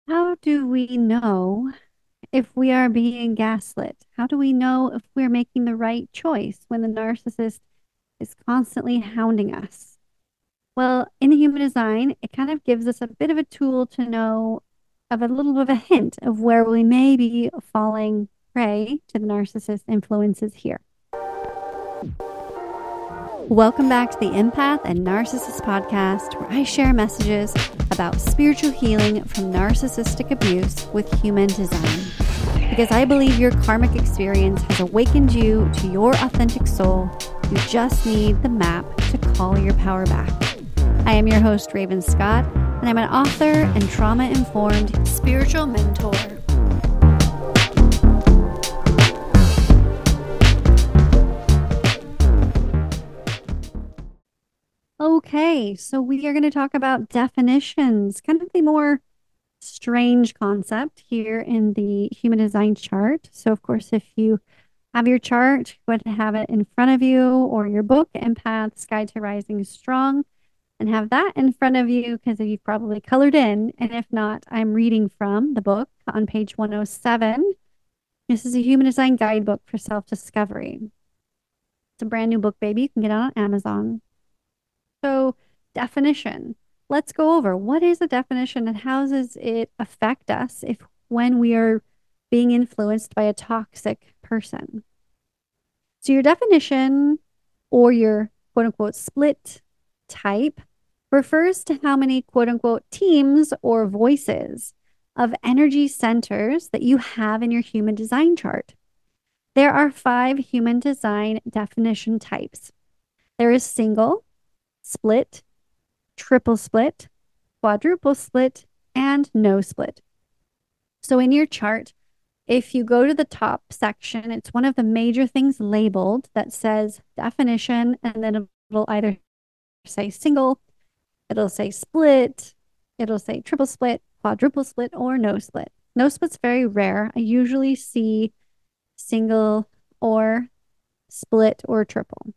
How do we know if we are being gaslit? How do we know if we're making the right choice when the narcissist is constantly hounding us? Well, in human design, it kind of gives us a bit of a tool to know of a little bit of a hint of where we may be falling prey to the narcissist influences here. Welcome back to the Empath and Narcissist podcast, where I share messages about spiritual healing from narcissistic abuse with human design. Because I believe your karmic experience has awakened you to your authentic soul. You just need the map to call your power back. I am your host, Raven Scott, and I'm an author and trauma-informed spiritual mentor. Okay, so we are going to talk about definitions, kind of the more strange concept here in the human design chart. So, of course, if you have your chart, go ahead and have it in front of you, or your book, Empath's Guide to Rising Strong, and have that in front of you because you've probably colored in. And if not, I'm reading from the book on page 107. This is a human design guidebook for self-discovery. It's a brand new book, baby. You can get it on Amazon. So, definition. Let's go over what is a definition and how does it affect us if when we are being influenced by a toxic person. So, your definition or your quote unquote split type refers to how many quote unquote teams or voices of energy centers that you have in your human design chart. There are 5 human design definition types. There is single, split, triple split, quadruple split, and no split. So in your chart, if you go to the top section, it's one of the major things labeled that says definition, and then it'll either say single, it'll say split, it'll say triple split, quadruple split, or no split. No split's very rare. I usually see single or split or triple.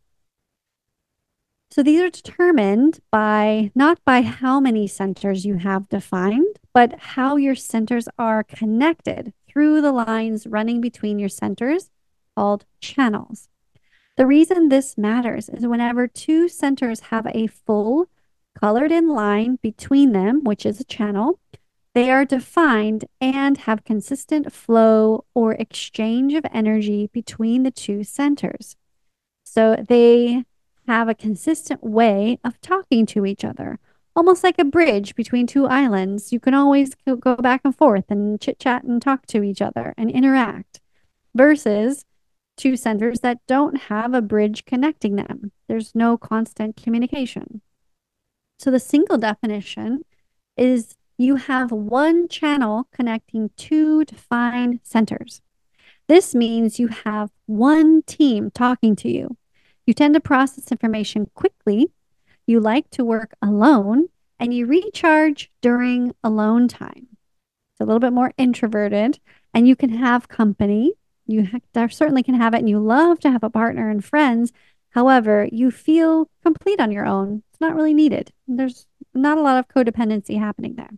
So these are determined by not by how many centers you have defined, but how your centers are connected through the lines running between your centers called channels. The reason this matters is whenever 2 centers have a full colored in line between them, which is a channel, they are defined and have consistent flow or exchange of energy between the 2 centers. So they have a consistent way of talking to each other, almost like a bridge between 2 islands. You can always go back and forth and chit chat and talk to each other and interact versus 2 centers that don't have a bridge connecting them. There's no constant communication. So the single definition is you have one channel connecting 2 defined centers. This means you have one team talking to you. You tend to process information quickly, you like to work alone, and you recharge during alone time. It's a little bit more introverted, and you can have company. You certainly can have it, and you love to have a partner and friends. However, you feel complete on your own. It's not really needed. There's not a lot of codependency happening there.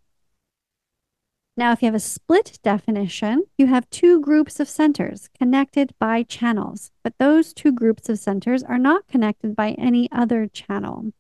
Now, if you have a split definition, you have 2 groups of centers connected by channels, but those 2 groups of centers are not connected by any other channel.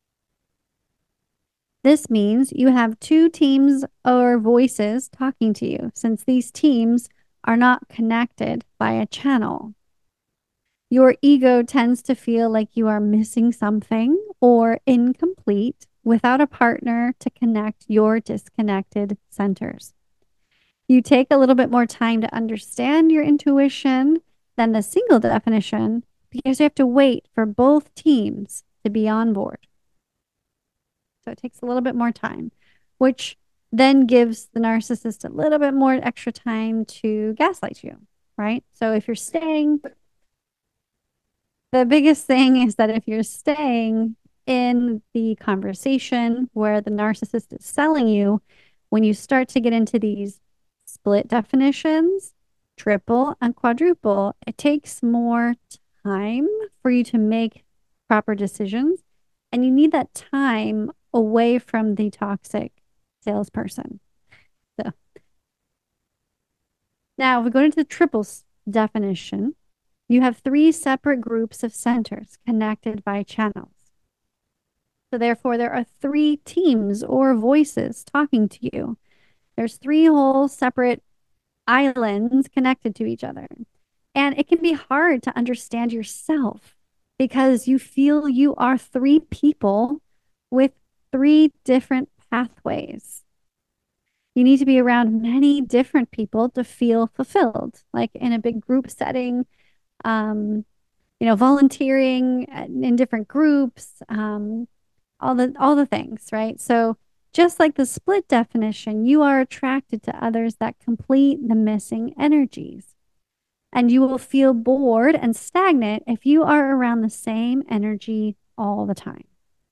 This means you have 2 teams or voices talking to you, since these teams are not connected by a channel. Your ego tends to feel like you are missing something or incomplete without a partner to connect your disconnected centers. You take a little bit more time to understand your intuition than the single definition because you have to wait for both teams to be on board. So it takes a little bit more time, which then gives the narcissist a little bit more extra time to gaslight you, right? So if you're staying, the biggest thing is that if you're staying in the conversation where the narcissist is selling you, when you start to get into these split definitions, triple and quadruple, it takes more time for you to make proper decisions. And you need that time away from the toxic salesperson. So now, if we go into the definition, you have three separate groups of centers connected by channels. So therefore, there are three teams or voices talking to you. There's three whole separate islands connected to each other. And it can be hard to understand yourself because you feel you are three people with three different pathways. You need to be around many different people to feel fulfilled, like in a big group setting, um, volunteering in different groups, all the things, right? So just like the split definition, you are attracted to others that complete the missing energies. And you will feel bored and stagnant if you are around the same energy all the time.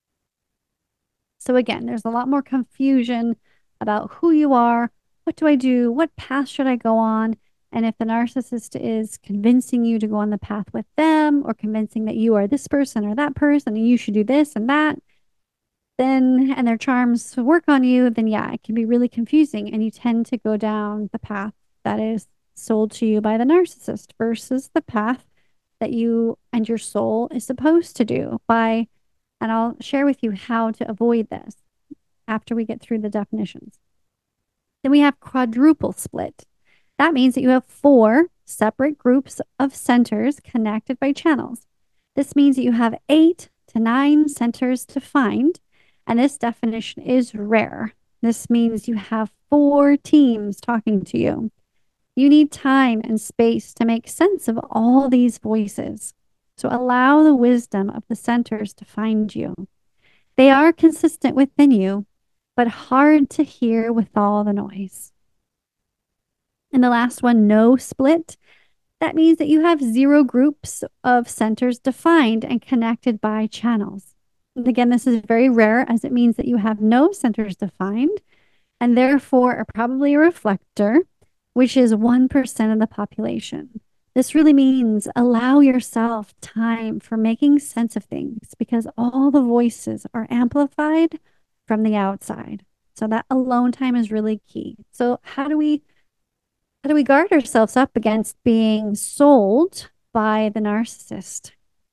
So again, there's a lot more confusion about who you are, what do I do, what path should I go on? And if the narcissist is convincing you to go on the path with them or convincing that you are this person or that person and you should do this and that, then and their charms work on you, then yeah, it can be really confusing and you tend to go down the path that is sold to you by the narcissist versus the path that you and your soul is supposed to do by, and I'll share with you how to avoid this after we get through the definitions. Then we have quadruple split. That means that you have four separate groups of centers connected by channels. This means that you have 8 to 9 centers to find, and this definition is rare. This means you have 4 teams talking to you. You need time and space to make sense of all these voices. So allow the wisdom of the centers to find you. They are consistent within you, but hard to hear with all the noise. And the last one, no split. That means that you have 0 groups of centers defined and connected by channels. And again, this is very rare as it means that you have no centers defined and therefore are probably a reflector, which is 1% of the population. This really means allow yourself time for making sense of things because all the voices are amplified from the outside. So that alone time is really key. So how do we guard ourselves up against being sold by the narcissist?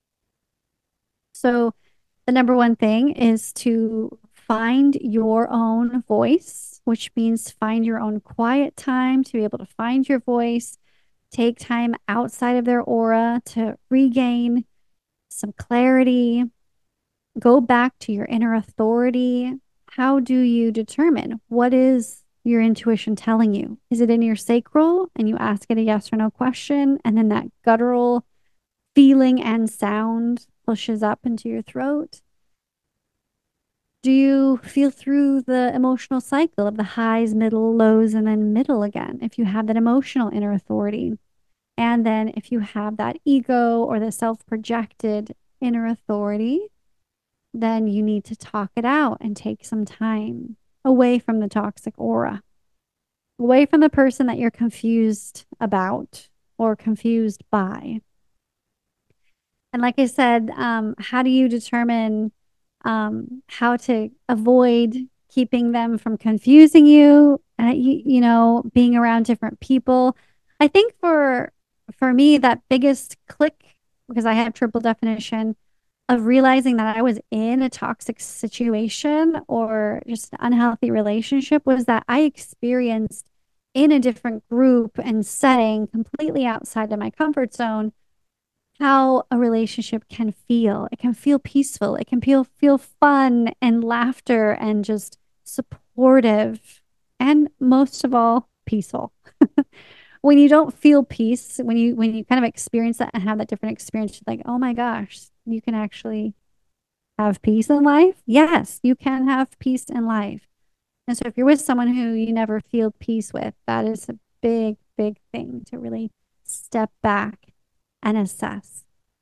So the number one thing is to find your own voice, which means find your own quiet time to be able to find your voice, take time outside of their aura to regain some clarity, go back to your inner authority. How do you determine what is your intuition telling you? Is it in your sacral and you ask it a yes or no question and then that guttural feeling and sound pushes up into your throat? Do you feel through the emotional cycle of the highs, middle, lows, and then middle again if you have that emotional inner authority? And then if you have that ego or the self-projected inner authority, then you need to talk it out and take some time away from the toxic aura, away from the person that you're confused about or confused by. And like I said, how do you determine how to avoid keeping them from confusing you, being around different people? I think for me, that biggest click, because I had triple definition of realizing that I was in a toxic situation or just an unhealthy relationship, was that I experienced in a different group and setting completely outside of my comfort zone how a relationship can feel. It can feel peaceful. It can feel fun and laughter and just supportive and most of all peaceful. When you don't feel peace, when you kind of experience that and have that different experience, like, oh my gosh, you can actually have peace in life. Yes, you can have peace in life. And so if you're with someone who you never feel peace with, that is a big, big thing to really step back and assess.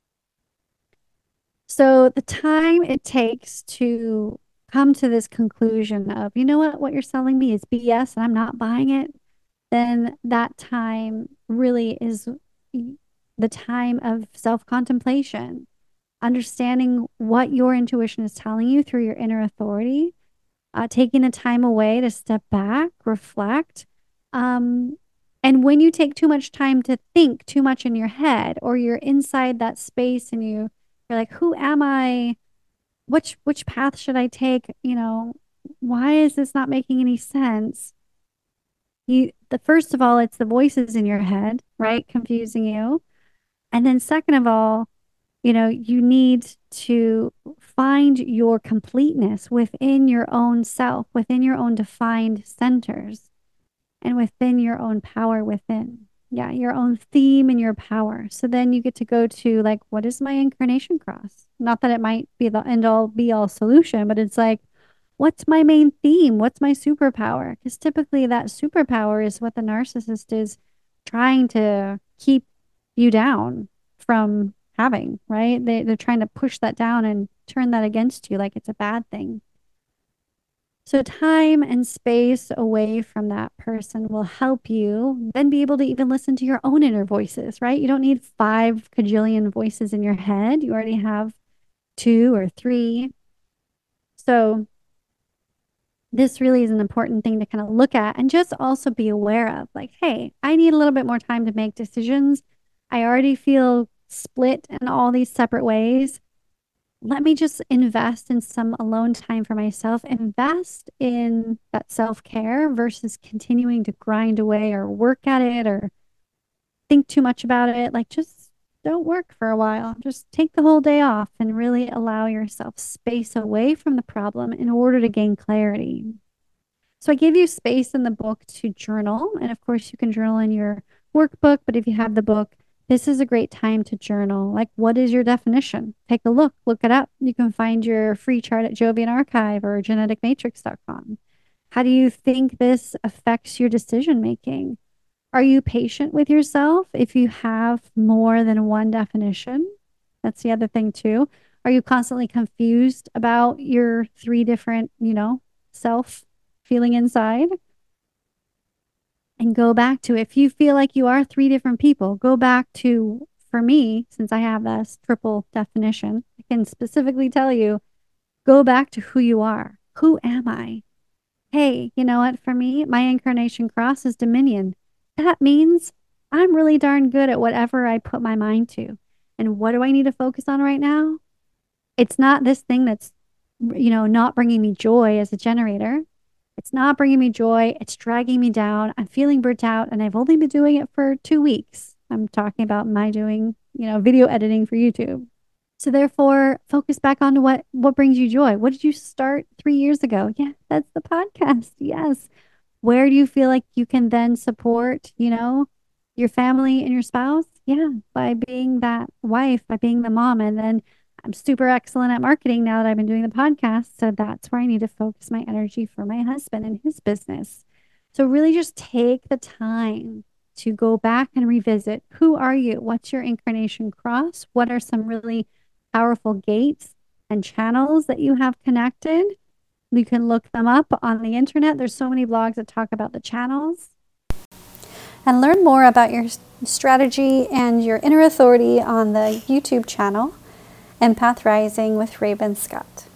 So the time it takes to come to this conclusion of, you know what you're selling me is BS and I'm not buying it, then that time really is the time of self-contemplation, understanding what your intuition is telling you through your inner authority, taking the time away to step back, reflect, And when you take too much time to think too much in your head, or you're inside that space and you're like, who am I? Which path should I take? Why is this not making any sense? The first of all, it's the voices in your head, right? Confusing you. And then second of all, you need to find your completeness within your own self, within your own defined centers, and within your own power within. Yeah, your own theme and your power. So then you get to go to like, what is my incarnation cross? Not that it might be the end all be all solution, but it's like, what's my main theme? What's my superpower? Because typically that superpower is what the narcissist is trying to keep you down from having, right? They're trying to push that down and turn that against you like it's a bad thing. So time and space away from that person will help you then be able to even listen to your own inner voices, right? You don't need 5 kajillion voices in your head. You already have 2 or 3. So this really is an important thing to kind of look at and just also be aware of, like, hey, I need a little bit more time to make decisions. I already feel split in all these separate ways. Let me just invest in some alone time for myself, invest in that self-care versus continuing to grind away or work at it or think too much about it. Like, just don't work for a while. Just take the whole day off and really allow yourself space away from the problem in order to gain clarity. So I gave you space in the book to journal. And of course, you can journal in your workbook, but if you have the book, this is a great time to journal. Like, what is your definition? Take a look it up. You can find your free chart at Jovian Archive or geneticmatrix.com. How do you think this affects your decision making? Are you patient with yourself if you have more than one definition? That's the other thing too. Are you constantly confused about your 3 different, self feeling inside? And go back to, if you feel like you are 3 different people, go back to, for me, since I have this triple definition, I can specifically tell you, go back to who you are. Who am I? Hey, you know what? For me, my incarnation cross is Dominion. That means I'm really darn good at whatever I put my mind to. And what do I need to focus on right now? It's not this thing that's, not bringing me joy as a generator. It's not bringing me joy. It's dragging me down. I'm feeling burnt out, and I've only been doing it for 2 weeks. I'm talking about my doing, video editing for YouTube. So therefore, focus back on what brings you joy. What did you start 3 years ago? Yeah, that's the podcast. Yes. Where do you feel like you can then support, your family and your spouse? Yeah, by being that wife, by being the mom. And then I'm super excellent at marketing now that I've been doing the podcast. So that's where I need to focus my energy for my husband and his business. So really just take the time to go back and revisit, who are you? What's your incarnation cross? What are some really powerful gates and channels that you have connected? You can look them up on the internet. There's so many blogs that talk about the channels. And learn more about your strategy and your inner authority on the YouTube channel, Empath Rising with Raven Scott.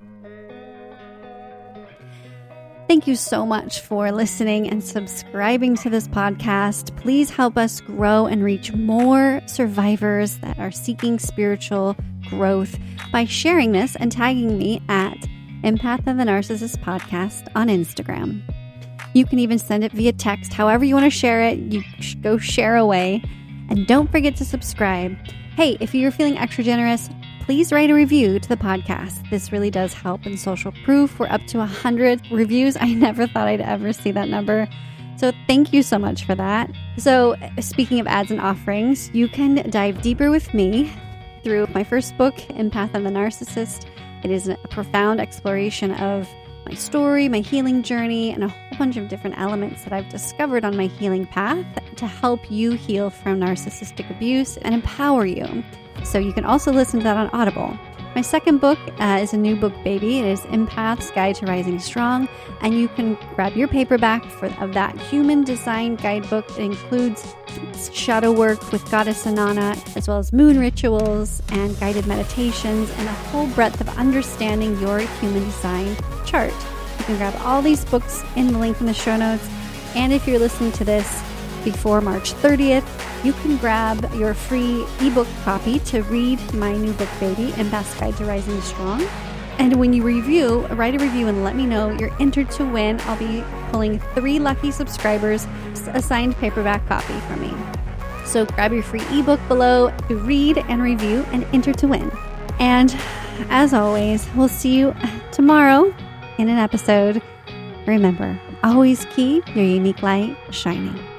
Thank you so much for listening and subscribing to this podcast. Please help us grow and reach more survivors that are seeking spiritual growth by sharing this and tagging me at Empath and the Narcissist Podcast on Instagram. You can even send it via text. However you want to share it, you go share away. And don't forget to subscribe. Hey, if you're feeling extra generous, please write a review to the podcast. This really does help in social proof. We're up to 100 reviews. I never thought I'd ever see that number. So thank you so much for that. So speaking of ads and offerings, you can dive deeper with me through my first book, Empath and the Narcissist. It is a profound exploration of my story, my healing journey, and a whole bunch of different elements that I've discovered on my healing path to help you heal from narcissistic abuse and empower you. So you can also listen to that on Audible. My second book is a new book, baby. It is Empath's Guide to Rising Strong, and you can grab your paperback of that human design guidebook. It includes shadow work with Goddess Inanna, as well as moon rituals and guided meditations, and a whole breadth of understanding your human design chart. You can grab all these books in the link in the show notes. And if you're listening to this before March 30th, you can grab your free ebook copy to read my new book, Baby, and Best Guide to Rising Strong. And when you write a review and let me know, you're entered to win. I'll be pulling 3 lucky subscribers a signed paperback copy from me. So grab your free ebook below to read and review and enter to win. And as always, we'll see you tomorrow in an episode. Remember, always keep your unique light shining.